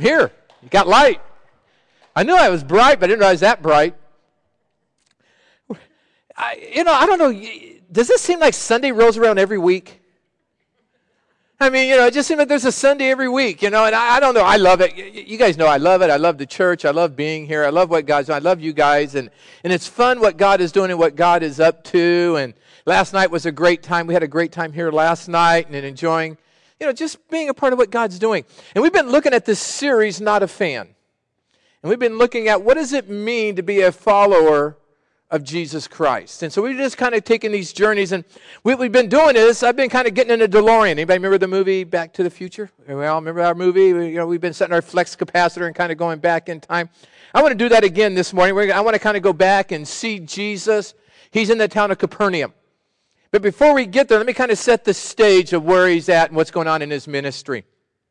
here. You got light. I knew I was bright, but I didn't realize that bright. I don't know. Does this seem like Sunday rolls around every week? I mean, it just seems like there's a Sunday every week, and I don't know. I love it. You guys know I love it. I love the church. I love being here. I love what God's doing. I love you guys, and it's fun what God is doing and what God is up to, and last night was a great time. We had a great time here last night and enjoying, just being a part of what God's doing. And we've been looking at this series, Not a Fan. And we've been looking at what does it mean to be a follower of Jesus Christ. And so we've just kind of taken these journeys, and what we've been doing is I've been kind of getting in a DeLorean. Anybody remember the movie Back to the Future? We all remember our movie? We've been setting our flex capacitor and kind of going back in time. I want to do that again this morning. I want to kind of go back and see Jesus. He's in the town of Capernaum. But before we get there, let me kind of set the stage of where he's at and what's going on in his ministry.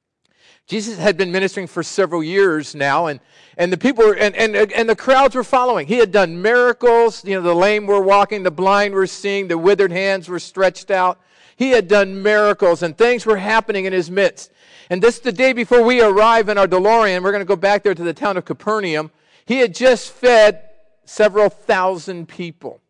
Jesus had been ministering for several years now, and the people were, and the crowds were following. He had done miracles. The lame were walking, the blind were seeing, the withered hands were stretched out. He had done miracles, and things were happening in his midst. And this the day before we arrive in our DeLorean. We're going to go back there to the town of Capernaum. He had just fed several thousand people.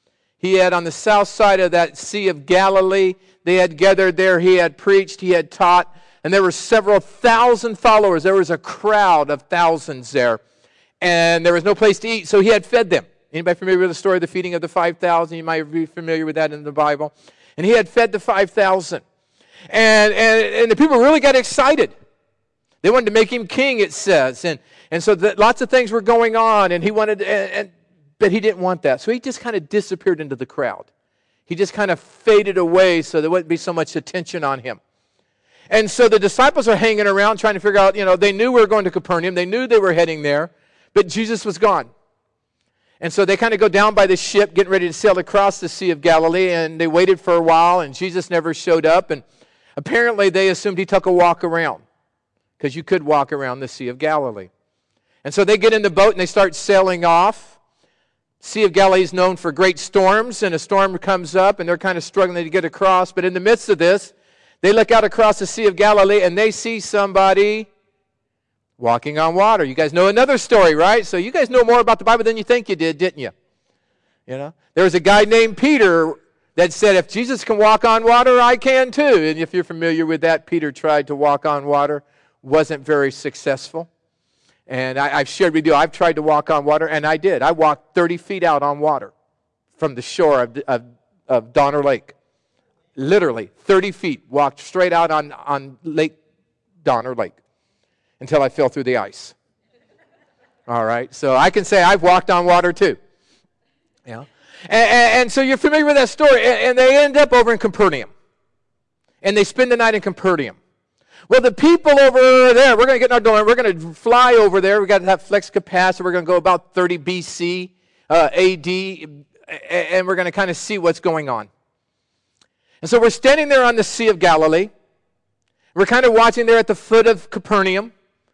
He had on the south side of that Sea of Galilee, they had gathered there. He had preached, he had taught. And there were several thousand followers. There was a crowd of thousands there. And there was no place to eat, so he had fed them. Anybody familiar with the story of the feeding of the 5,000? You might be familiar with that in the Bible. And he had fed the 5,000. And the people really got excited. They wanted to make him king, it says. And so lots of things were going on, and he wanted, but he didn't want that. So he just kind of disappeared into the crowd. He just kind of faded away so there wouldn't be so much attention on him. And so the disciples are hanging around trying to figure out, they knew we were going to Capernaum. They knew they were heading there, but Jesus was gone. And so they kind of go down by the ship, getting ready to sail across the Sea of Galilee, and they waited for a while, and Jesus never showed up. And apparently they assumed he took a walk around, because you could walk around the Sea of Galilee. And so they get in the boat, and they start sailing off. Sea of Galilee is known for great storms, and a storm comes up, and they're kind of struggling to get across. But in the midst of this, they look out across the Sea of Galilee, and they see somebody walking on water. You guys know another story, right? So you guys know more about the Bible than you think you did, didn't you? There was a guy named Peter that said, if Jesus can walk on water, I can too. And if you're familiar with that, Peter tried to walk on water, wasn't very successful. And I've shared with you, I've tried to walk on water, and I did. I walked 30 feet out on water from the shore of Donner Lake. Literally, 30 feet, walked straight out on Lake Donner Lake until I fell through the ice. All right, so I can say I've walked on water too. And so you're familiar with that story, and they end up over in Capernaum. And they spend the night in Capernaum. Well, the people over there, we're going to get in our DeLorean, we're going to fly over there. We've got to have flex capacitor. We're going to go about 30 BC, AD, and we're going to kind of see what's going on. And so we're standing there on the Sea of Galilee. We're kind of watching there at the foot of Capernaum.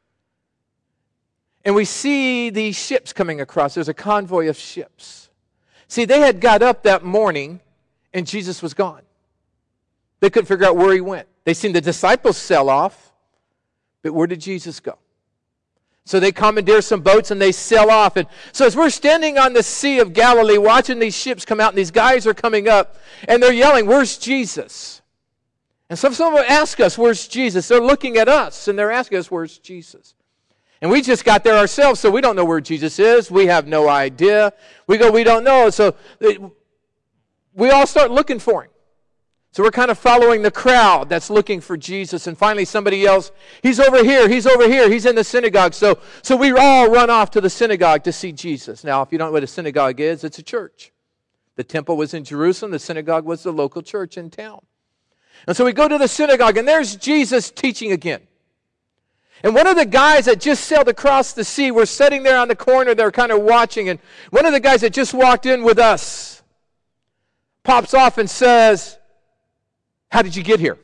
And we see these ships coming across. There's a convoy of ships. See, they had got up that morning, and Jesus was gone. They couldn't figure out where he went. They seen the disciples sail off, but where did Jesus go? So they commandeer some boats and they sail off. And so as we're standing on the Sea of Galilee watching these ships come out, and these guys are coming up and they're yelling, "Where's Jesus?" And so someone ask us, "Where's Jesus?" They're looking at us and they're asking us, "Where's Jesus?" And we just got there ourselves, so we don't know where Jesus is. We have no idea. We don't know. So we all start looking for him. So we're kind of following the crowd that's looking for Jesus. And finally somebody yells, "He's over here, he's over here, he's in the synagogue." So we all run off to the synagogue to see Jesus. Now, if you don't know what a synagogue is, it's a church. The temple was in Jerusalem. The synagogue was the local church in town. And so we go to the synagogue, and there's Jesus teaching again. And one of the guys that just sailed across the sea, we're sitting there on the corner, they're kind of watching, and one of the guys that just walked in with us pops off and says, "How did you get here?"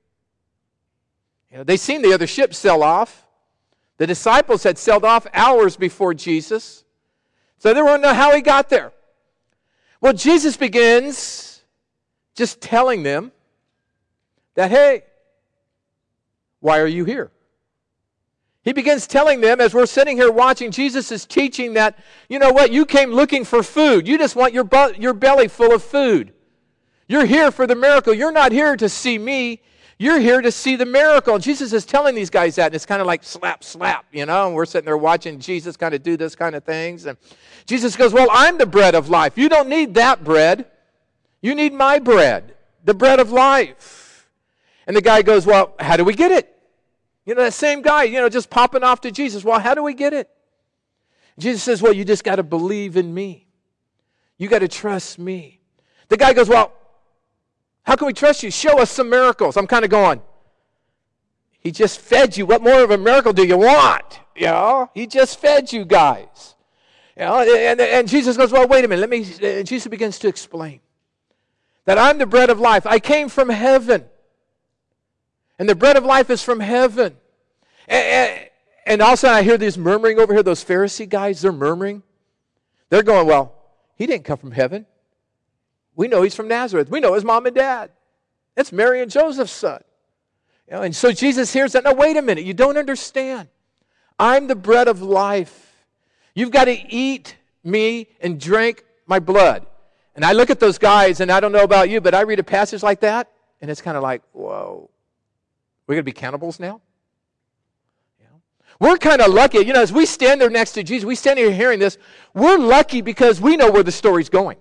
They seen the other ships sail off. The disciples had sailed off hours before Jesus. So they want to know how he got there. Well, Jesus begins just telling them that, hey, why are you here? He begins telling them, as we're sitting here watching, Jesus is teaching that, you know what, you came looking for food. You just want your belly full of food. You're here for the miracle. You're not here to see me. You're here to see the miracle. And Jesus is telling these guys that, and it's kind of like slap, slap, and we're sitting there watching Jesus kind of do this kind of things. And Jesus goes, well, I'm the bread of life. You don't need that bread. You need my bread, the bread of life. And the guy goes, well, how do we get it? That same guy, just popping off to Jesus. Well, how do we get it? Jesus says, well, you just got to believe in me. You got to trust me. The guy goes, well, how can we trust you? Show us some miracles. I'm kind of going, he just fed you. What more of a miracle do you want? He just fed you guys. And Jesus goes, well, wait a minute. And Jesus begins to explain that I'm the bread of life. I came from heaven. And the bread of life is from heaven. And also I hear this murmuring over here, those Pharisee guys, they're murmuring. They're going, well, he didn't come from heaven. We know he's from Nazareth. We know his mom and dad. It's Mary and Joseph's son. And so Jesus hears that. Now, wait a minute. You don't understand. I'm the bread of life. You've got to eat me and drink my blood. And I look at those guys, and I don't know about you, but I read a passage like that, and it's kind of like, whoa. We're going to be cannibals now? We're kind of lucky. As we stand there next to Jesus, we stand here hearing this, we're lucky because we know where the story's going.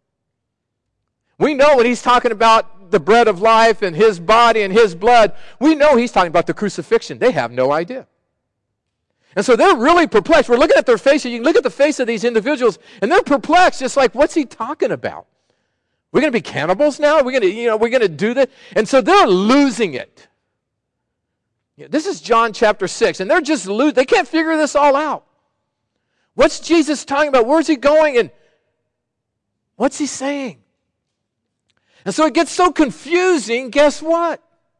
We know when he's talking about the bread of life and his body and his blood, we know he's talking about the crucifixion. They have no idea. And so they're really perplexed. We're looking at their faces. You can look at the face of these individuals, and they're perplexed, just like, what's he talking about? We're going to be cannibals now? We're going to do that? And so they're losing it. This is John chapter 6, and they're just losing. They can't figure this all out. What's Jesus talking about? Where's he going? And what's he saying? And so it gets so confusing. Guess what?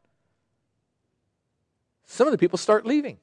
Some of the people start leaving.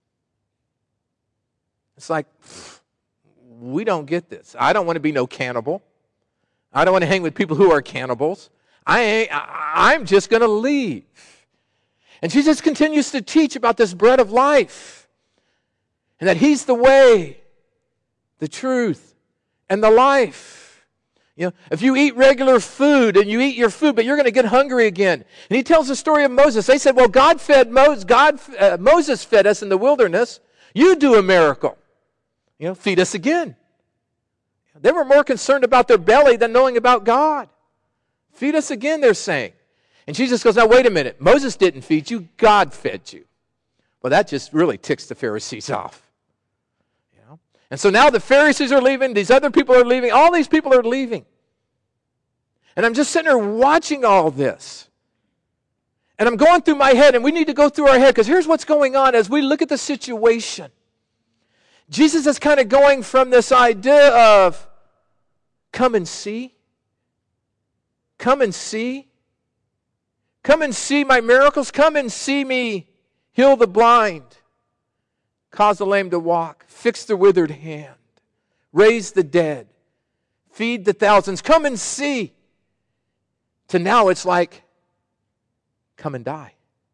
It's like, we don't get this. I don't want to be no cannibal. I don't want to hang with people who are cannibals. I'm just going to leave. And Jesus continues to teach about this bread of life and that he's the way, the truth, and the life. If you eat regular food and you eat your food, but you're going to get hungry again. And he tells the story of Moses. They said, well, Moses fed us in the wilderness. You do a miracle. Feed us again. They were more concerned about their belly than knowing about God. Feed us again, they're saying. And Jesus goes, now wait a minute. Moses didn't feed you. God fed you. Well, that just really ticks the Pharisees off. And so now the Pharisees are leaving. These other people are leaving. All these people are leaving. And I'm just sitting there watching all this. And I'm going through my head, and we need to go through our head, because here's what's going on as we look at the situation. Jesus is kind of going from this idea of, come and see. Come and see. Come and see my miracles. Come and see me heal the blind, cause the lame to walk, fix the withered hand, raise the dead, feed the thousands. Come and see. To now it's like, come and die.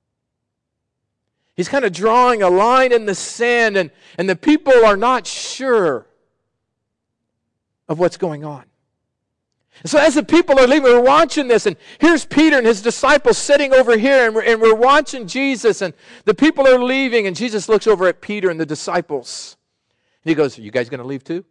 He's kind of drawing a line in the sand, and the people are not sure of what's going on. And so as the people are leaving, we're watching this, and here's Peter and his disciples sitting over here, and we're watching Jesus, and the people are leaving, and Jesus looks over at Peter and the disciples. And he goes, are you guys going to leave too?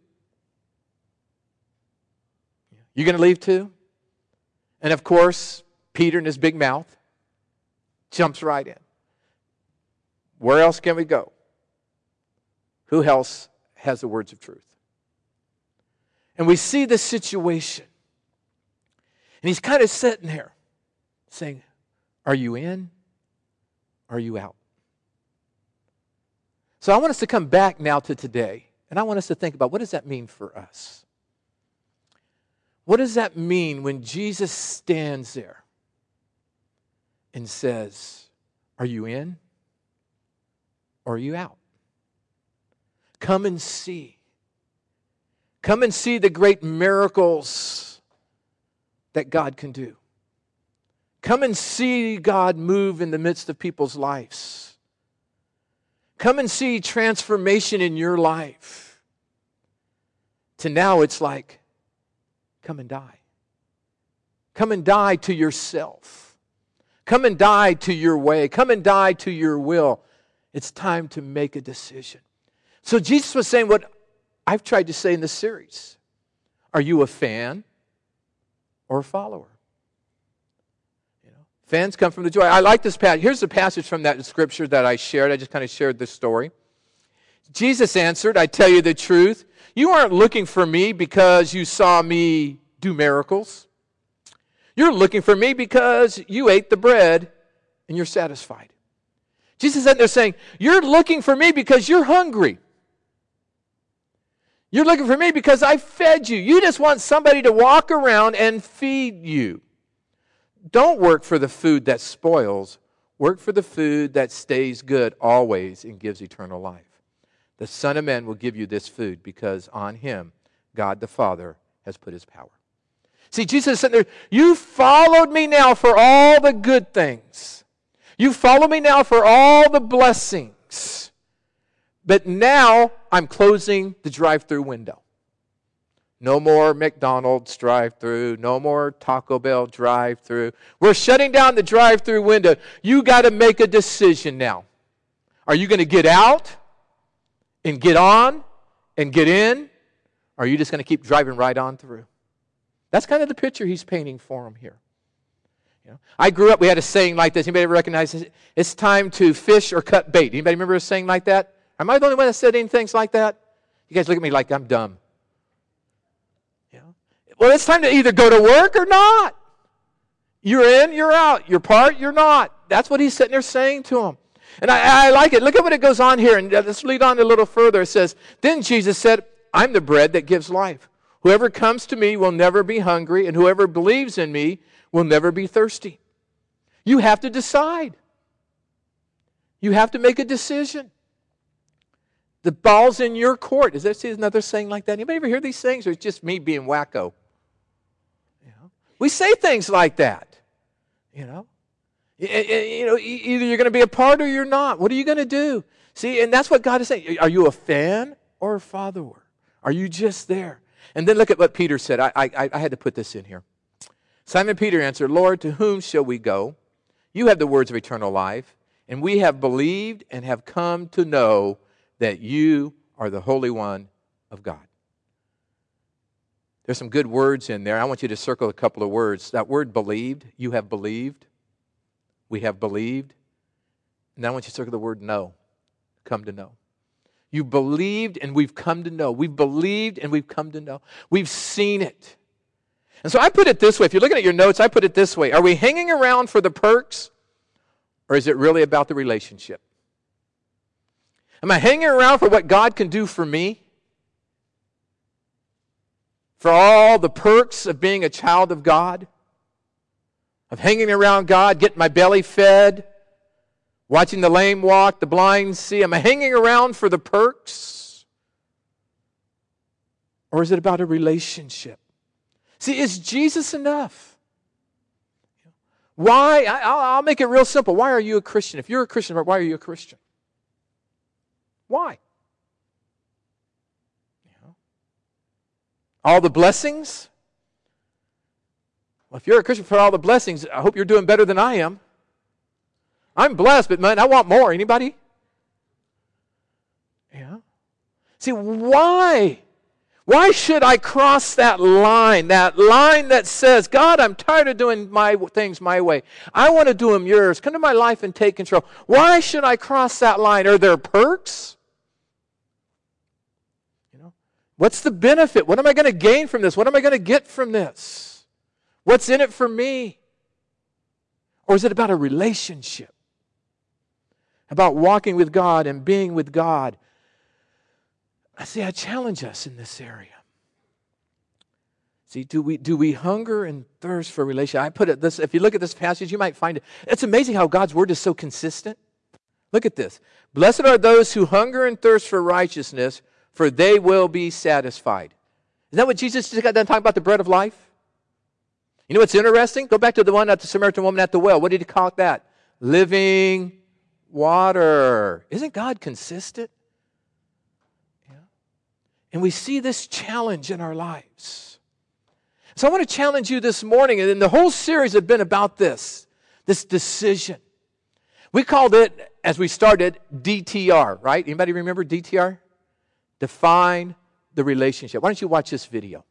You going to leave too? And of course, Peter in his big mouth jumps right in. Where else can we go? Who else has the words of truth? And we see this situation. And he's kind of sitting there saying, are you in? Are you out? So I want us to come back now to today. And I want us to think about, what does that mean for us? What does that mean when Jesus stands there and says, are you in? Or are you out? Come and see. Come and see the great miracles that God can do. Come and see God move in the midst of people's lives. come and see transformation in your life, to now it's like, come and die. Come and die to yourself. Come and die to your way. Come and die to your will. It's time to make a decision. So Jesus was saying what I've tried to say in this series. Are you a fan or a follower? Fans come from the joy. I like this passage. Here's the passage from that scripture that I shared. I just kind of shared this story. Jesus answered, I tell you the truth. You aren't looking for me because you saw me do miracles. You're looking for me because you ate the bread and you're satisfied. Jesus is there saying, you're looking for me because you're hungry. You're looking for me because I fed you. You just want somebody to walk around and feed you. Don't work for the food that spoils. Work for the food that stays good always and gives eternal life. The Son of Man will give you this food because on him, God the Father has put his power. See, Jesus is sitting there, you followed me now for all the good things. You follow me now for all the blessings. But now I'm closing the drive-through window. No more McDonald's drive-through. No more Taco Bell drive-through. We're shutting down the drive-through window. You got to make a decision now. Are you going to get out and get on and get in? Or are you just going to keep driving right on through? That's kind of the picture he's painting for them here. I grew up, we had a saying like this. Anybody ever recognize it? It's time to fish or cut bait. Anybody remember a saying like that? Am I the only one that said any things like that? You guys look at me like I'm dumb. Well, it's time to either go to work or not. You're in, you're out. You're part, you're not. That's what he's sitting there saying to them. And I like it. Look at what it goes on here. And let's read on a little further. It says, then Jesus said, I'm the bread that gives life. Whoever comes to me will never be hungry, and whoever believes in me will never be thirsty. You have to decide. You have to make a decision. The ball's in your court. Is there another saying like that? Anybody ever hear these things, or it's just me being wacko? We say things like that. Either you're going to be a part or you're not. What are you going to do? See, and that's what God is saying. Are you a fan or a follower? Are you just there? And then look at what Peter said. I had to put this in here. Simon Peter answered, Lord, to whom shall we go? You have the words of eternal life, and we have believed and have come to know that you are the Holy One of God. There's some good words in there. I want you to circle a couple of words. That word believed, you have believed, we have believed. And then I want you to circle the word know, come to know. You believed and we've come to know. We've believed and we've come to know. We've seen it. And so I put it this way. If you're looking at your notes, I put it this way. Are we hanging around for the perks, or is it really about the relationship? Am I hanging around for what God can do for me? For all the perks of being a child of God? Of hanging around God, getting my belly fed, watching the lame walk, the blind see? Am I hanging around for the perks? Or is it about a relationship? See, is Jesus enough? Why? I'll make it real simple. Why are you a Christian? If you're a Christian, why are you a Christian? Why? All the blessings? Well, if you're a Christian for all the blessings, I hope you're doing better than I am. I'm blessed, but man, I want more. Anybody? Yeah. See, why? Why should I cross that line that says, God, I'm tired of doing my things my way. I want to do them yours. Come to my life and take control. Why should I cross that line? Are there perks? What's the benefit? What am I going to gain from this? What am I going to get from this? What's in it for me? Or is it about a relationship? About walking with God and being with God? I challenge us in this area. See, do we hunger and thirst for relationship? I put it this, if you look at this passage, you might find it. It's amazing how God's word is so consistent. Look at this. Blessed are those who hunger and thirst for righteousness, for they will be satisfied. Isn't that what Jesus just got done talking about, the bread of life? You know what's interesting? Go back to the one at the Samaritan woman at the well. What did he call that? Living water. Isn't God consistent? Yeah. And we see this challenge in our lives. So I want to challenge you this morning, and the whole series has been about this decision. We called it, as we started, DTR, right? Anybody remember DTR? Define the relationship. Why don't you watch this video?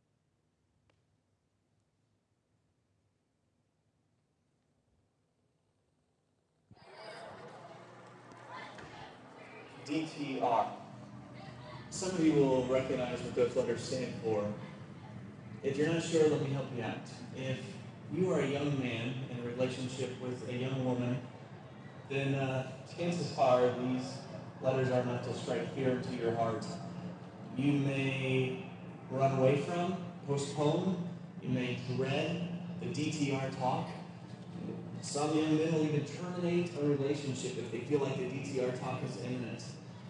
DTR. Some of you will recognize what those letters stand for. If you're not sure, let me help you out. If you are a young man in a relationship with a young woman, then chances are these letters are meant to strike fear into your heart. You may run away from, postpone, you may dread the DTR talk. Some young men will even terminate a relationship if they feel like the DTR talk is imminent.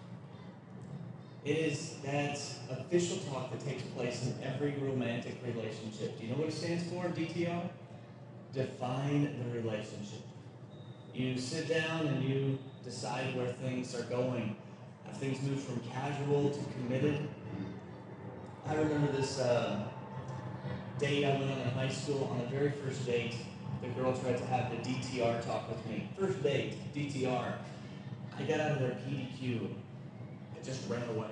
It is that official talk that takes place in every romantic relationship. Do you know what it stands for, DTR? Define the relationship. You sit down and you decide where things are going. Have things moved from casual to committed? I remember this date I went on in high school. On the very first date, the girl tried to have the DTR talk with me. First date, DTR. I got out of their PDQ. I just ran away.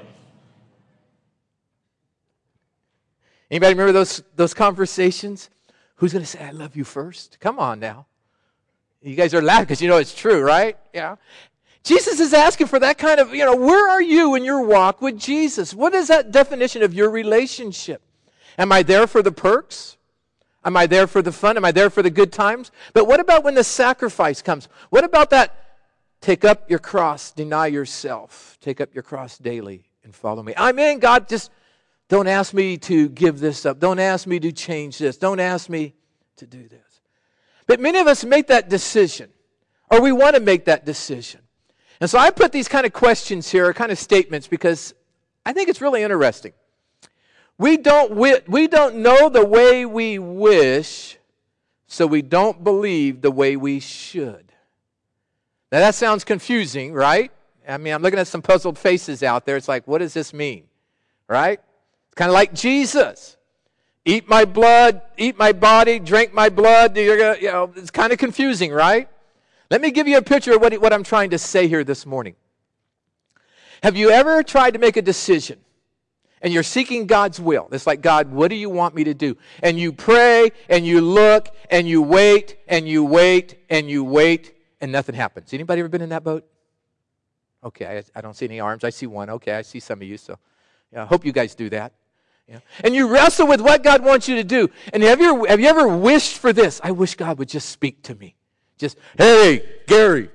Anybody remember those conversations? Who's going to say, I love you first? Come on now. You guys are laughing because you know it's true, right? Yeah. Jesus is asking for that kind of, where are you in your walk with Jesus? What is that definition of your relationship? Am I there for the perks? Am I there for the fun? Am I there for the good times? But what about when the sacrifice comes? What about that? Take up your cross, deny yourself. Take up your cross daily and follow me. I'm in, God, just don't ask me to give this up. Don't ask me to change this. Don't ask me to do this. But many of us make that decision, or we want to make that decision. And so I put these kind of questions here, kind of statements, because I think it's really interesting. We don't know the way we wish, so we don't believe the way we should. Now that sounds confusing, right? I mean, I'm looking at some puzzled faces out there. It's like, what does this mean? Right? It's kind of like Jesus. Eat my blood, eat my body, drink my blood. You're gonna, it's kind of confusing, right? Let me give you a picture of what I'm trying to say here this morning. Have you ever tried to make a decision and you're seeking God's will? It's like, God, what do you want me to do? And you pray and you look and you wait and you wait and you wait and nothing happens. Anybody ever been in that boat? Okay, I don't see any arms. I see one. Okay, I see some of you. So I hope you guys do that. Yeah. And you wrestle with what God wants you to do. And have you ever wished for this? I wish God would just speak to me. Just, hey, Gary.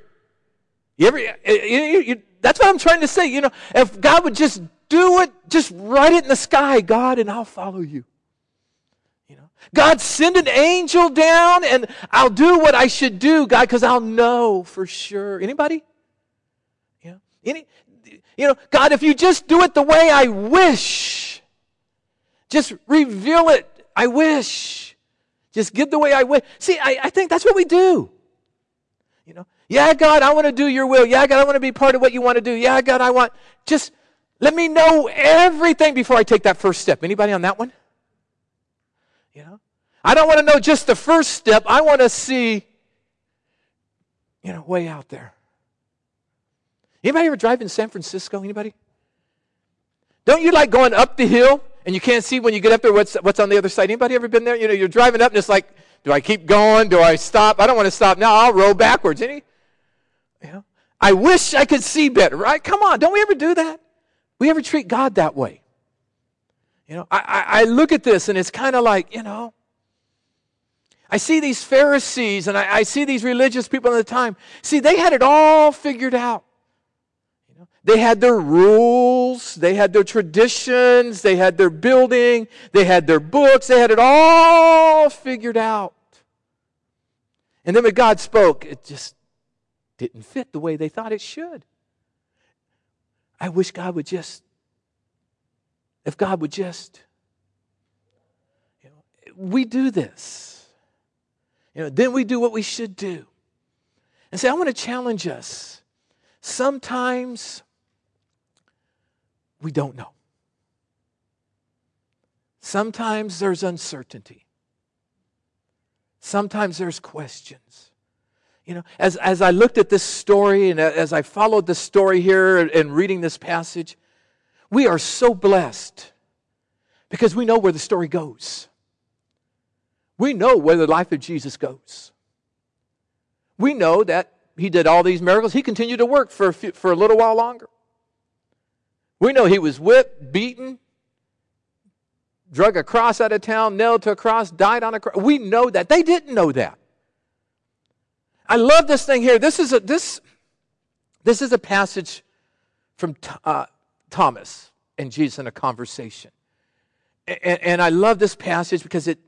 That's what I'm trying to say. If God would just do it, just write it in the sky, God, and I'll follow you. God, send an angel down and I'll do what I should do, God, because I'll know for sure. Anybody? God, if you just do it the way I wish, just reveal it. I wish. Just give the way I wish. See, I think that's what we do. Yeah, God, I want to do your will. Yeah, God, I want to be part of what you want to do. Yeah, God, just let me know everything before I take that first step. Anybody on that one? I don't want to know just the first step. I want to see, way out there. Anybody ever drive in San Francisco? Anybody? Don't you like going up the hill and you can't see when you get up there what's on the other side? Anybody ever been there? You're driving up and it's like, do I keep going? Do I stop? I don't want to stop now. I'll roll backwards. I wish I could see better, right? Come on. Don't we ever do that? We ever treat God that way? I look at this and it's kind of like, I see these Pharisees and I see these religious people at the time. See, they had it all figured out. They had their rules, they had their traditions, they had their building, they had their books, they had it all figured out. And then when God spoke, it just didn't fit the way they thought it should. I wish God would just, if God would just, we do this. Then we do what we should do. And say, I want to challenge us. Sometimes we don't know. Sometimes there's uncertainty. Sometimes there's questions. You know, as I looked at this story and as I followed the story here and reading this passage, we are so blessed because we know where the story goes. We know where the life of Jesus goes. We know that he did all these miracles. He continued to work for a little while longer. We know he was whipped, beaten, drug a cross out of town, nailed to a cross, died on a cross. We know that. They didn't know that. I love this thing here. This is a passage from Thomas and Jesus in a conversation. And I love this passage because it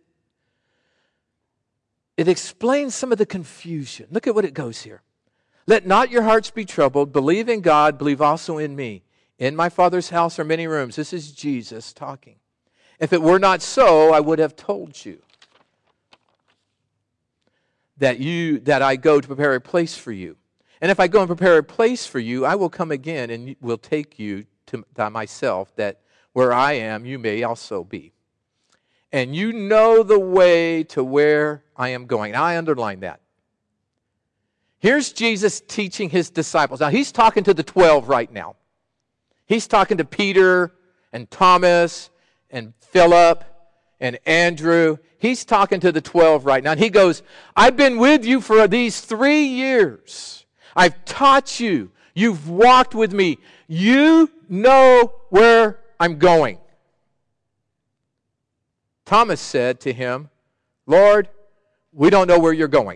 explains some of the confusion. Look at what it goes here. Let not your hearts be troubled. Believe in God. Believe also in me. In my Father's house are many rooms. This is Jesus talking. If it were not so, I would have told you that I go to prepare a place for you. And if I go and prepare a place for you, I will come again and will take you to myself, that where I am, you may also be. And you know the way to where I am going. Now, I underline that. Here's Jesus teaching his disciples. Now, he's talking to the 12 right now. He's talking to Peter and Thomas and Philip and Andrew. He's talking to the 12 right now. And he goes, I've been with you for these 3 years. I've taught you. You've walked with me. You know where I'm going. Thomas said to him, Lord, we don't know where you're going.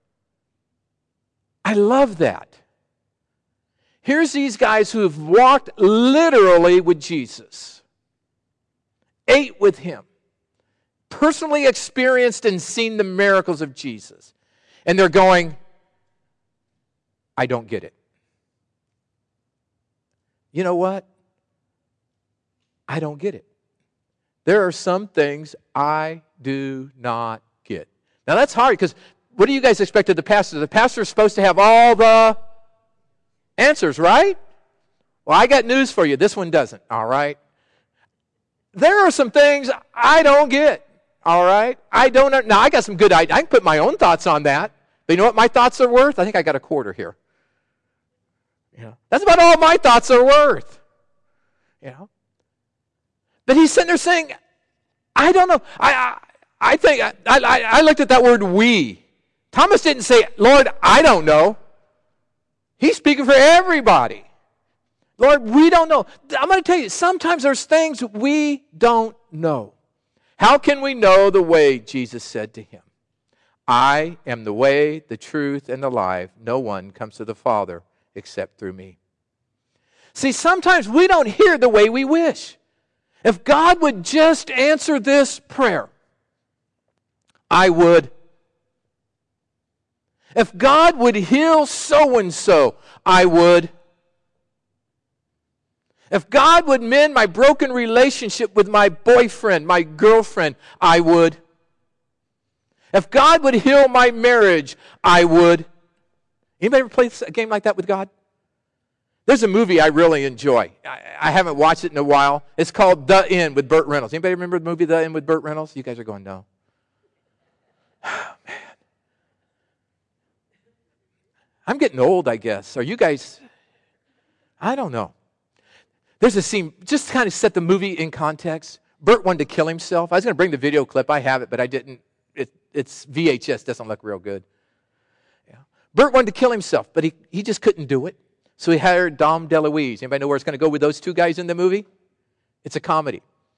I love that. Here's these guys who have walked literally with Jesus, ate with him, personally experienced and seen the miracles of Jesus. And they're going, I don't get it. You know what? I don't get it. There are some things I do not get. Now that's hard because what do you guys expect of the pastor? The pastor is supposed to have all the answers, right? Well, I got news for you. This one doesn't, all right? There are some things I don't get, all right? I don't. Now, I got some good ideas. I can put my own thoughts on that. But you know what my thoughts are worth? I think I got a quarter here. You know, that's about all my thoughts are worth. You know? But he's sitting there saying, I don't know. I think I looked at that word we. Thomas didn't say, Lord, I don't know. He's speaking for everybody. Lord, we don't know. I'm going to tell you, sometimes there's things we don't know. How can we know the way? Jesus said to him, I am the way, the truth, and the life. No one comes to the Father except through me. See, sometimes we don't hear the way we wish. If God would just answer this prayer, I would. If God would heal so-and-so, I would. If God would mend my broken relationship with my boyfriend, my girlfriend, I would. If God would heal my marriage, I would. Anybody ever play a game like that with God? There's a movie I really enjoy. I haven't watched it in a while. It's called The End with Burt Reynolds. Anybody remember the movie The End with Burt Reynolds? You guys are going, no. Oh, man. I'm getting old, I guess. Are you guys? I don't know. There's a scene, just to kind of set the movie in context. Burt wanted to kill himself. I was going to bring the video clip. I have it, but I didn't. It's VHS. Doesn't look real good. Yeah. Burt wanted to kill himself, but he just couldn't do it. So he hired Dom DeLuise. Anybody know where it's going to go with those two guys in the movie? It's a comedy.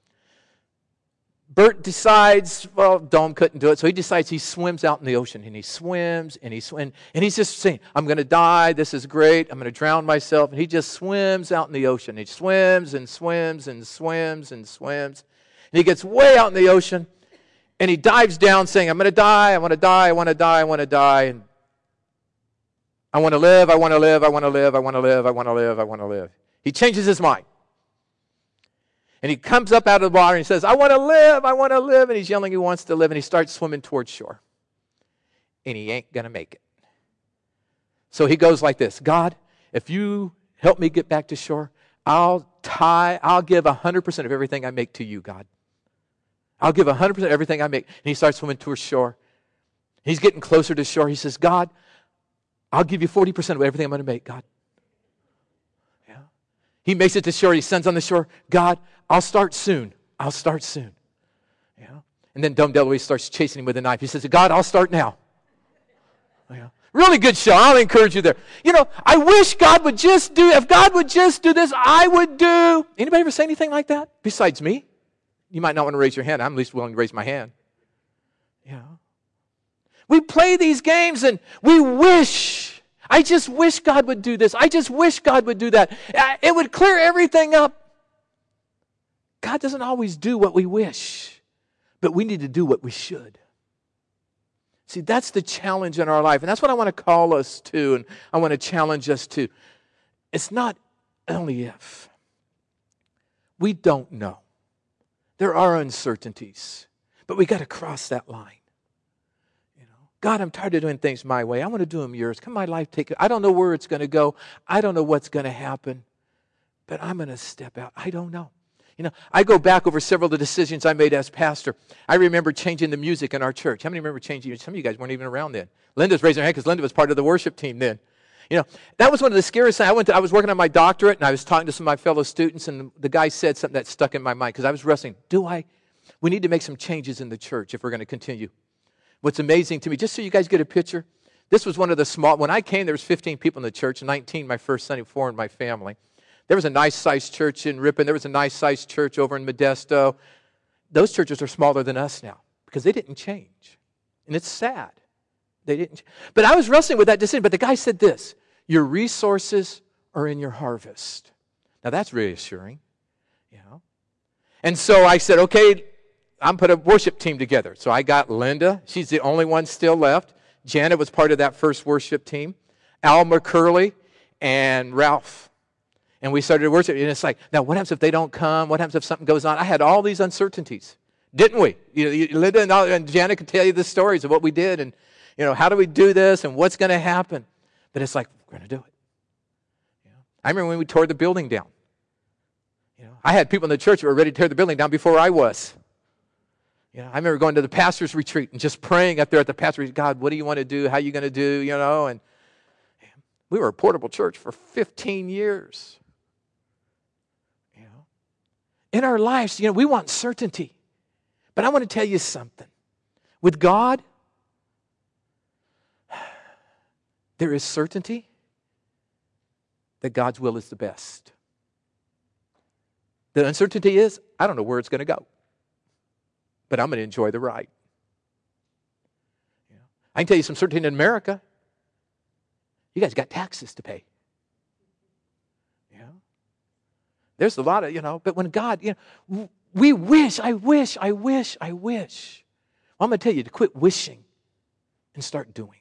Burt decides, well, Dom couldn't do it, so he decides he swims out in the ocean, and he swims, and he's just saying, I'm going to die, this is great, I'm going to drown myself, and he just swims out in the ocean. He swims and swims and swims and swims, and he gets way out in the ocean, and he dives down saying, I'm going to die, I want to die, I want to die, I want to die, and I want to live, I want to live, I want to live, I want to live, I want to live, I want to live. He changes his mind. And he comes up out of the water and he says, I want to live, and he's yelling he wants to live, and he starts swimming towards shore. And he ain't going to make it. So he goes like this: God, if you help me get back to shore, I'll give 100% of everything I make to you, God. I'll give 100% of everything I make. And he starts swimming towards shore. He's getting closer to shore. He says, God, I'll give you 40% of everything I'm going to make, God. Yeah. He makes it to shore. He sends on the shore, God, I'll start soon. I'll start soon. Yeah. And then Dom DeLuise starts chasing him with a knife. He says, God, I'll start now. Yeah. Really good show. I'll encourage you there. I wish God would just if God would just do this, I would do. Anybody ever say anything like that besides me? You might not want to raise your hand. I'm at least willing to raise my hand. Yeah. We play these games and we wish. I just wish God would do this. I just wish God would do that. It would clear everything up. God doesn't always do what we wish, but we need to do what we should. See, that's the challenge in our life, and that's what I want to call us to, and I want to challenge us to. It's not only if. We don't know. There are uncertainties, but we got to cross that line. God, I'm tired of doing things my way. I want to do them yours. Come, my life, take it. I don't know where it's going to go. I don't know what's going to happen, but I'm going to step out. I don't know. I go back over several of the decisions I made as pastor. I remember changing the music in our church. How many remember changing? Some of you guys weren't even around then. Linda's raising her hand because Linda was part of the worship team then. That was one of the scariest things. I was working on my doctorate, and I was talking to some of my fellow students, and the guy said something that stuck in my mind because I was wrestling. We need to make some changes in the church if we're going to continue. What's amazing to me, just so you guys get a picture, this was one of the small, when I came, there was 15 people in the church, 19 my first Sunday, 4 in my family. There was a nice-sized church in Ripon. There was a nice-sized church over in Modesto. Those churches are smaller than us now because they didn't change. And it's sad. They didn't. But I was wrestling with that decision. But the guy said this: your resources are in your harvest. Now, that's reassuring. And so I said, okay, I'm put a worship team together. So I got Linda. She's the only one still left. Janet was part of that first worship team. Al McCurley and Ralph. And we started worship. And it's like, now what happens if they don't come? What happens if something goes on? I had all these uncertainties. Didn't we? Linda and Janet could tell you the stories of what we did. And, how do we do this? And what's going to happen? But it's like, we're going to do it. I remember when we tore the building down. I had people in the church who were ready to tear the building down before I was. I remember going to the pastor's retreat and just praying up there at the pastor's retreat, God, what do you want to do? How are you going to do? And we were a portable church for 15 years. In our lives, we want certainty. But I want to tell you something. With God, there is certainty that God's will is the best. The uncertainty is, I don't know where it's going to go. But I'm going to enjoy the ride. I can tell you some certainty in America. You guys got taxes to pay. There's a lot of, but when God, we wish, I wish. Well, I'm going to tell you to quit wishing and start doing.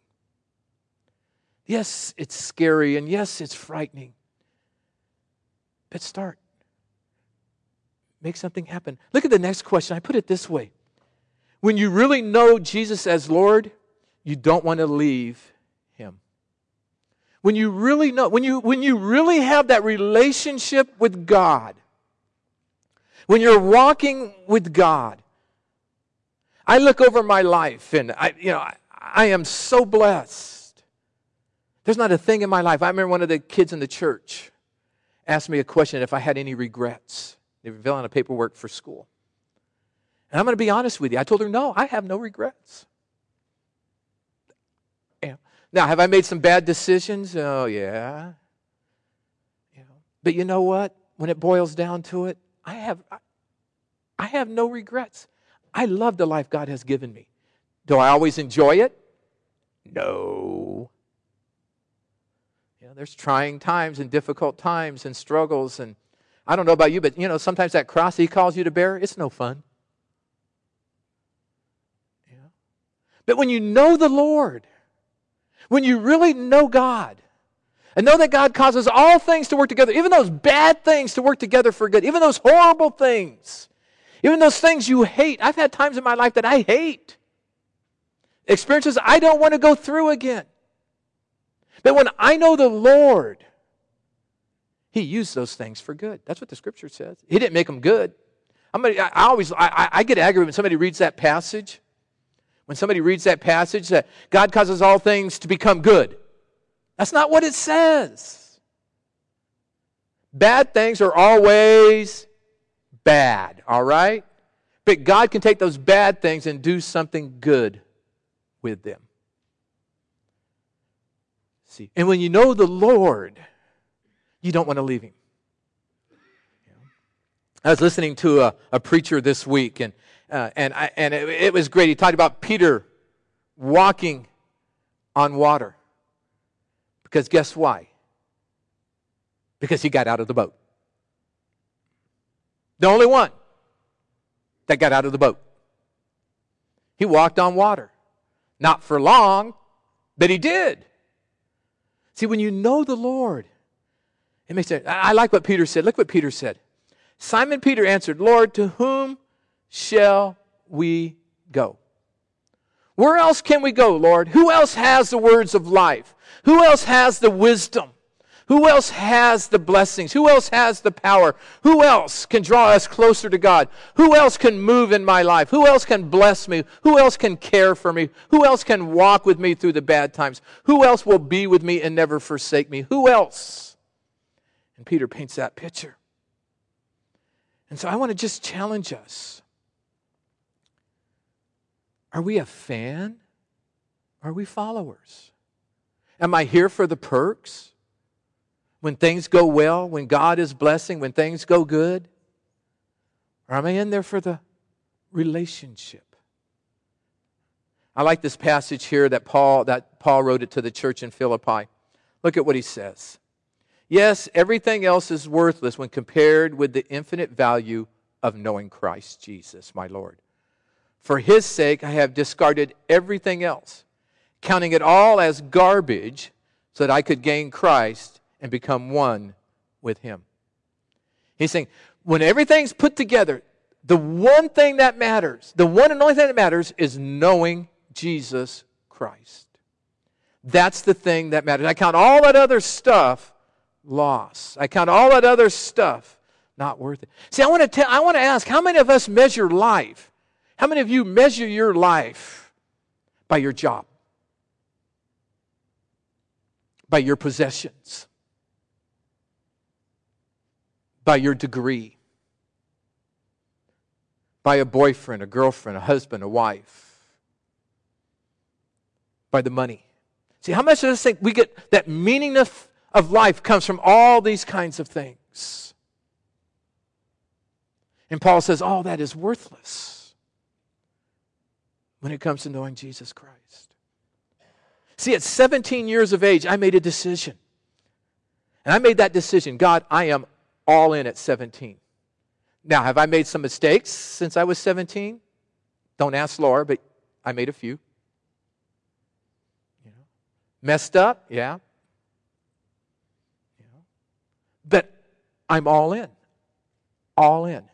Yes, it's scary, and yes, it's frightening. But start. Make something happen. Look at the next question. I put it this way. When you really know Jesus as Lord, you don't want to leave Him. When you really know, when you really have that relationship with God, when you're walking with God, I look over my life and I am so blessed. There's not a thing in my life. I remember one of the kids in the church asked me a question if I had any regrets. They were filling out paperwork for school. And I'm going to be honest with you. I told her, no, I have no regrets. Now, have I made some bad decisions? Oh, yeah. But you know what? When it boils down to it, I have no regrets. I love the life God has given me. Do I always enjoy it? No. There's trying times and difficult times and struggles. And I don't know about you, but sometimes that cross He calls you to bear, it's no fun. But when you know the Lord, when you really know God, and know that God causes all things to work together, even those bad things to work together for good, even those horrible things, even those things you hate. I've had times in my life that I hate. Experiences I don't want to go through again. But when I know the Lord, He used those things for good. That's what the Scripture says. He didn't make them good. I get aggravated when somebody reads that passage. When somebody reads that passage that God causes all things to become good. That's not what it says. Bad things are always bad, all right? But God can take those bad things and do something good with them. See, and when you know the Lord, you don't want to leave Him. I was listening to a preacher this week, and it was great. He talked about Peter walking on water. Because guess why? Because he got out of the boat. The only one that got out of the boat. He walked on water. Not for long, but he did. See, when you know the Lord, it makes sense. I like what Peter said. Look what Peter said. Simon Peter answered, Lord, to whom shall we go? Where else can we go, Lord? Who else has the words of life? Who else has the wisdom? Who else has the blessings? Who else has the power? Who else can draw us closer to God? Who else can move in my life? Who else can bless me? Who else can care for me? Who else can walk with me through the bad times? Who else will be with me and never forsake me? Who else? And Peter paints that picture. And so I want to just challenge us. Are we a fan? Are we followers? Am I here for the perks? When things go well, when God is blessing, when things go good? Or am I in there for the relationship? I like this passage here that Paul wrote it to the church in Philippi. Look at what he says. Yes, everything else is worthless when compared with the infinite value of knowing Christ Jesus, my Lord. For His sake, I have discarded everything else, counting it all as garbage so that I could gain Christ and become one with Him. He's saying, when everything's put together, the one thing that matters, the one and only thing that matters is knowing Jesus Christ. That's the thing that matters. I count all that other stuff loss. I count all that other stuff not worth it. See, I want to ask, how many of us measure life? How many of you measure your life by your job? By your possessions? By your degree? By a boyfriend, a girlfriend, a husband, a wife? By the money? See, how much of us think we get that meaning of life comes from all these kinds of things? And Paul says, all that is worthless when it comes to knowing Jesus Christ. See, at 17 years of age, I made a decision. And I made that decision. God, I am all in at 17. Now, have I made some mistakes since I was 17? Don't ask Laura, but I made a few. Messed up? Yeah. But I'm all in. All in.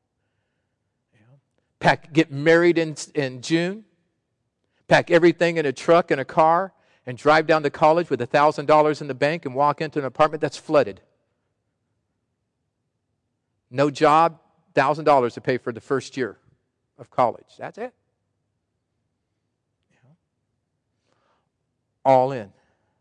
Get married in June. Pack everything in a truck and a car and drive down to college with $1,000 in the bank and walk into an apartment that's flooded. No job, $1,000 to pay for the first year of college. That's it. All in.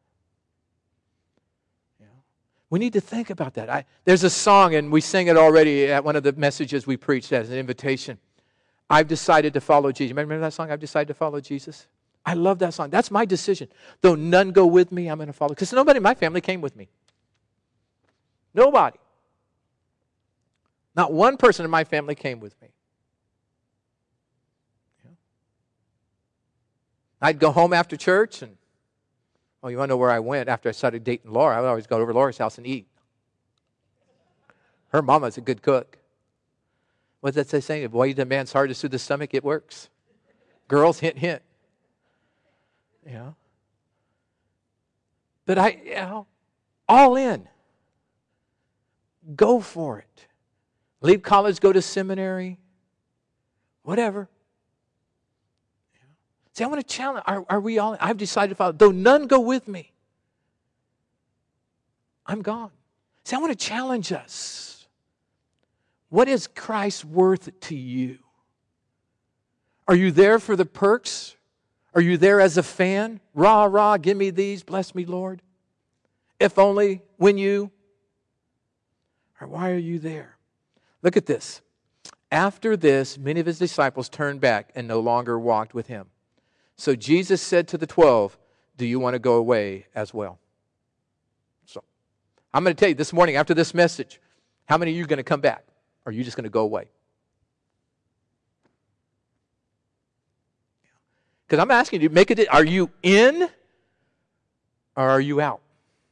We need to think about that. There's a song, and we sang it already at one of the messages we preached as an invitation. I've decided to follow Jesus. Remember that song, I've decided to follow Jesus? I love that song. That's my decision. Though none go with me, I'm going to follow. Because nobody in my family came with me. Nobody. Not one person in my family came with me. I'd go home after church, and you want to know where I went after I started dating Laura? I would always go over to Laura's house and eat. Her mama's a good cook. What's that say saying? If boy demands hardest through the stomach, it works. Girls, hint, hint. But all in. Go for it. Leave college, go to seminary, whatever. See, I want to challenge, are we all, I've decided to follow, though none go with me. I'm gone. See, I want to challenge us. What is Christ worth to you? Are you there for the perks? Are you there as a fan? Rah, rah, give me these, bless me, Lord. If only when you... Or why are you there? Look at this. After this, many of his disciples turned back and no longer walked with him. So Jesus said to the 12, do you want to go away as well? So I'm going to tell you this morning, after this message, how many of you are going to come back? Or are you just going to go away? Because I'm asking you, are you in or are you out?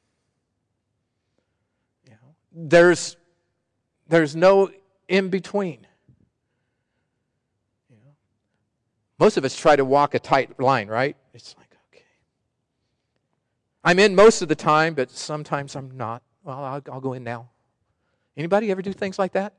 You know, there's no in between. You know, most of us try to walk a tight line, right? It's like, okay, I'm in most of the time, but sometimes I'm not. Well, I'll go in now. Anybody ever do things like that?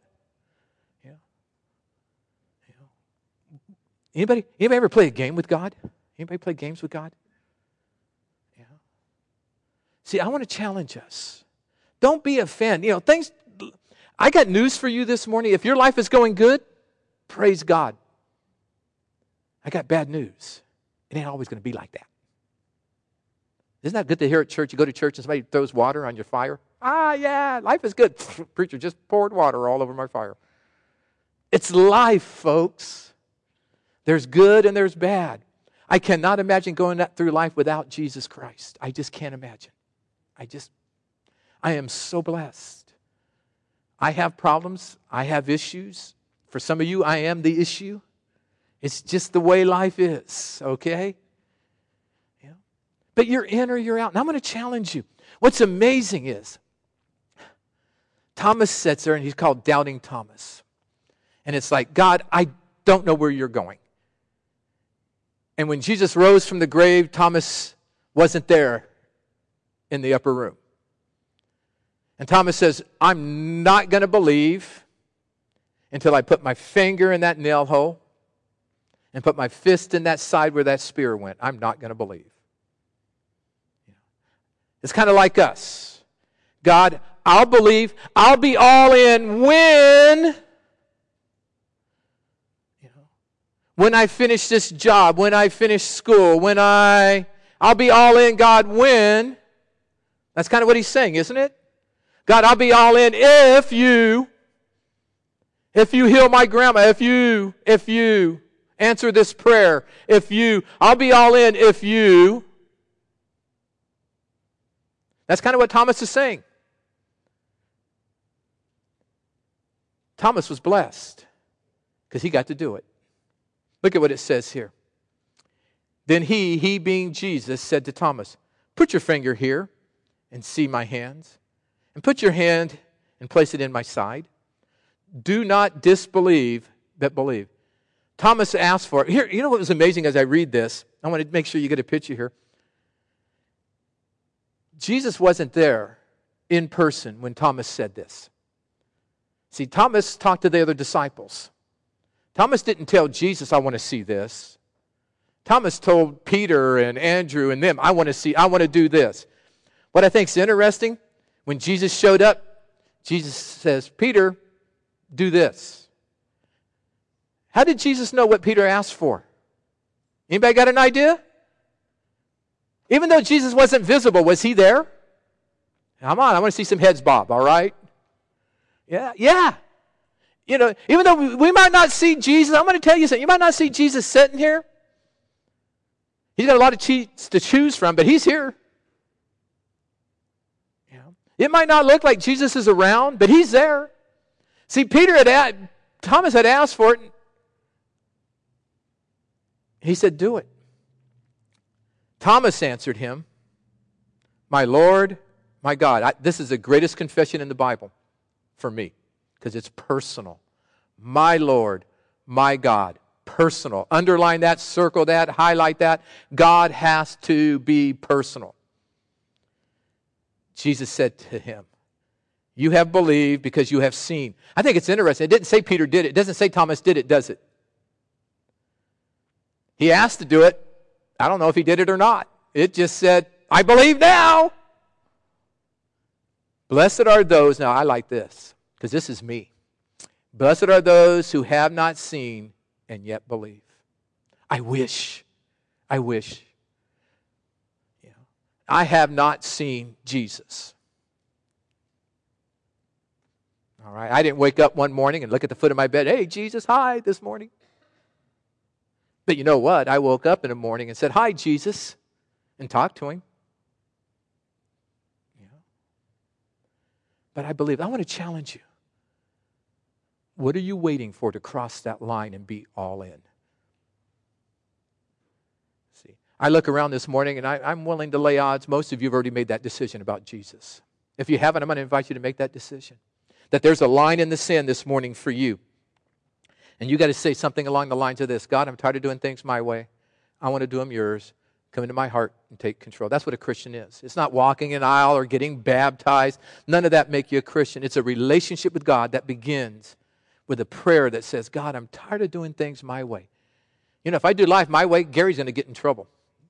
Anybody ever play a game with God? Anybody play games with God? Yeah. See, I want to challenge us. Don't be a fan. You know, I got news for you this morning. If your life is going good, praise God. I got bad news. It ain't always going to be like that. Isn't that good to hear at church? You go to church and somebody throws water on your fire. Ah, yeah, life is good. Preacher just poured water all over my fire. It's life, folks. There's good and there's bad. I cannot imagine going through life without Jesus Christ. I just can't imagine. I am so blessed. I have problems. I have issues. For some of you, I am the issue. It's just the way life is, okay? Yeah. But you're in or you're out. And I'm going to challenge you. What's amazing is, Thomas sits there and he's called Doubting Thomas. And it's like, God, I don't know where you're going. And when Jesus rose from the grave, Thomas wasn't there in the upper room. And Thomas says, I'm not going to believe until I put my finger in that nail hole and put my fist in that side where that spear went. I'm not going to believe. It's kind of like us. God, I'll believe, I'll be all in when I finish this job, when I finish school, I'll be all in, God, when. That's kind of what he's saying, isn't it? God, I'll be all in if you heal my grandma, if you answer this prayer, I'll be all in if you. That's kind of what Thomas is saying. Thomas was blessed because he got to do it. Look at what it says here. Then he being Jesus, said to Thomas, put your finger here and see my hands, and put your hand and place it in my side. Do not disbelieve, but believe. Thomas asked for it. Here, you know what was amazing as I read this? I want to make sure you get a picture here. Jesus wasn't there in person when Thomas said this. See, Thomas talked to the other disciples. Thomas didn't tell Jesus, I want to see this. Thomas told Peter and Andrew and them, I want to do this. What I think is interesting, when Jesus showed up, Jesus says, Peter, do this. How did Jesus know what Peter asked for? Anybody got an idea? Even though Jesus wasn't visible, was he there? Come on, I want to see some heads bob, all right? Yeah. You know, even though we might not see Jesus, I'm going to tell you something. You might not see Jesus sitting here. He's got a lot of cheats to choose from, but he's here. Yeah. It might not look like Jesus is around, but he's there. See, Thomas had asked for it. He said, do it. Thomas answered him, my Lord, my God. This is the greatest confession in the Bible for me. Because it's personal. My Lord, my God. Personal. Underline that, circle that, highlight that. God has to be personal. Jesus said to him, you have believed because you have seen. I think it's interesting. It didn't say Peter did it. It doesn't say Thomas did it, does it? He asked to do it. I don't know if he did it or not. It just said, I believe now. Blessed are those, now I like this, because this is me. Blessed are those who have not seen and yet believe. I wish. I have not seen Jesus. All right, I didn't wake up one morning and look at the foot of my bed, hey, Jesus, hi, this morning. But you know what? I woke up in the morning and said, hi, Jesus, and talked to him. But I believe, I want to challenge you. What are you waiting for to cross that line and be all in? See, I look around this morning and I'm willing to lay odds. Most of you have already made that decision about Jesus. If you haven't, I'm going to invite you to make that decision. That there's a line in the sand this morning for you. And you got to say something along the lines of this. God, I'm tired of doing things my way. I want to do them yours. Come into my heart and take control. That's what a Christian is. It's not walking an aisle or getting baptized. None of that make you a Christian. It's a relationship with God that begins with a prayer that says, God, I'm tired of doing things my way. You know, if I do life my way, Gary's going to get in trouble.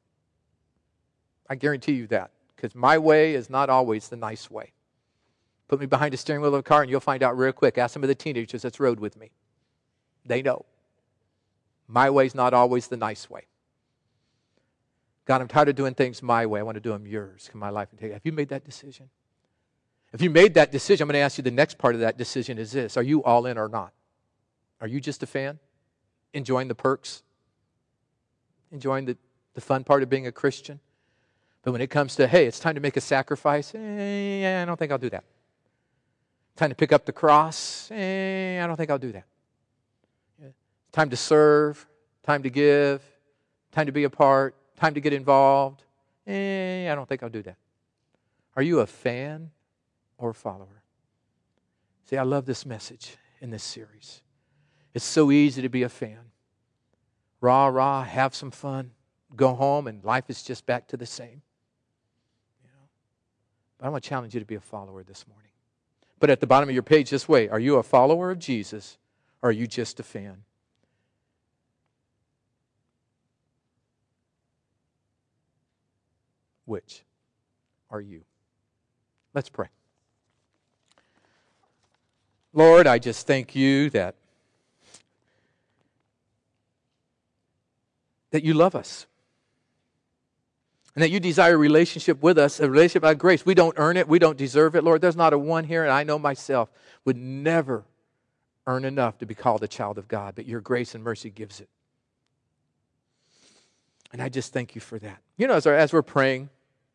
I guarantee you that. Because my way is not always the nice way. Put me behind the steering wheel of a car and you'll find out real quick. Ask some of the teenagers that's rode with me. They know. My way's not always the nice way. God, I'm tired of doing things my way. I want to do them yours. Come my life and take it. Have you made that decision? If you made that decision, I'm going to ask you the next part of that decision is this. Are you all in or not? Are you just a fan? Enjoying the perks? Enjoying the fun part of being a Christian? But when it comes to, hey, it's time to make a sacrifice, I don't think I'll do that. Time to pick up the cross, I don't think I'll do that. Time to serve, time to give, time to be a part, time to get involved, I don't think I'll do that. Are you a fan or a follower? See, I love this message in this series. It's so easy to be a fan. Rah, have some fun, go home, and life is just back to the same. But I want to challenge you to be a follower this morning. But at the bottom of your page, this way, are you a follower of Jesus or are you just a fan? Which are you? Let's pray. Lord, I just thank you that you love us. And that you desire a relationship with us, a relationship by grace. We don't earn it. We don't deserve it, Lord. There's not a one here, and I know myself would never earn enough to be called a child of God, but your grace and mercy gives it. And I just thank you for that. You know, as we're praying,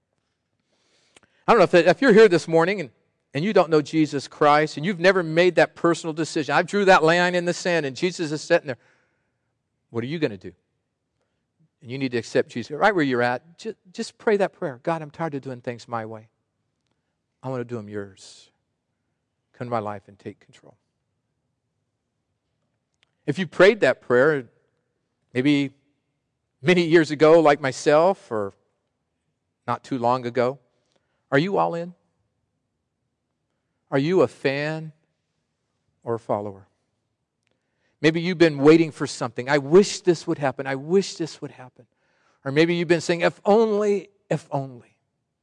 I don't know if you're here this morning and you don't know Jesus Christ and you've never made that personal decision. I drew that line in the sand and Jesus is sitting there. What are you going to do? And you need to accept Jesus. Right where you're at, just pray that prayer. God, I'm tired of doing things my way. I want to do them yours. Come to my life and take control. If you prayed that prayer, maybe many years ago like myself or not too long ago, are you all in? Are you a fan or a follower? Maybe you've been waiting for something. I wish this would happen. I wish this would happen. Or maybe you've been saying, if only, if only.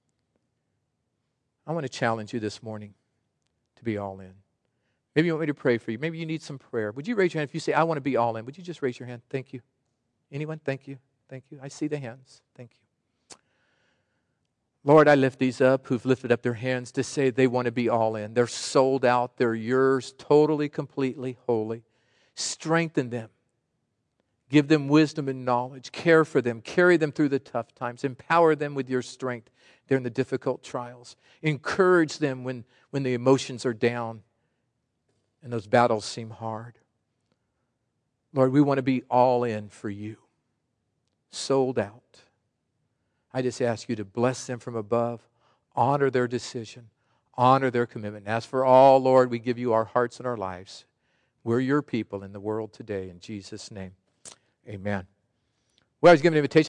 I want to challenge you this morning to be all in. Maybe you want me to pray for you. Maybe you need some prayer. Would you raise your hand if you say, I want to be all in? Would you just raise your hand? Thank you. Anyone? Thank you. Thank you. I see the hands. Thank you. Lord, I lift these up who've lifted up their hands to say they want to be all in. They're sold out. They're yours, totally, completely, wholly. Strengthen them. Give them wisdom and knowledge. Care for them. Carry them through the tough times. Empower them with your strength during the difficult trials. Encourage them when the emotions are down and those battles seem hard. Lord, we want to be all in for you. Sold out. I just ask you to bless them from above. Honor their decision. Honor their commitment. As for all, Lord, we give you our hearts and our lives. We're your people in the world today. In Jesus' name, amen. Well, I was given an invitation.